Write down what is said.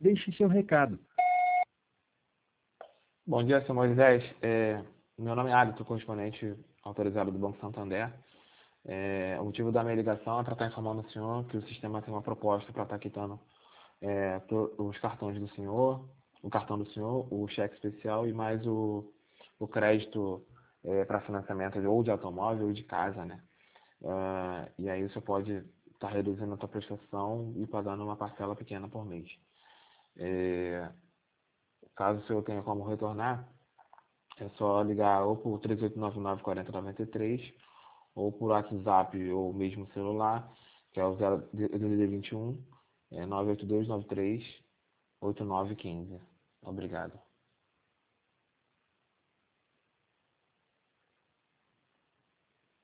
Deixe seu recado. Bom dia, senhor Moisés. Meu nome é Alisson, correspondente autorizado do Banco Santander. O motivo da minha ligação é para estar informando o senhor que o sistema tem uma proposta para estar quitando os cartões do senhor, o cartão do senhor, o cheque especial e mais o crédito para financiamento ou de automóvel ou de casa, né? E aí o senhor pode estar reduzindo a sua prestação e pagando uma parcela pequena por mês. Caso o senhor tenha como retornar, é só ligar ou por 3899 4093 ou por WhatsApp ou mesmo celular, que é o 0DDD 21 98293 8915. Obrigado.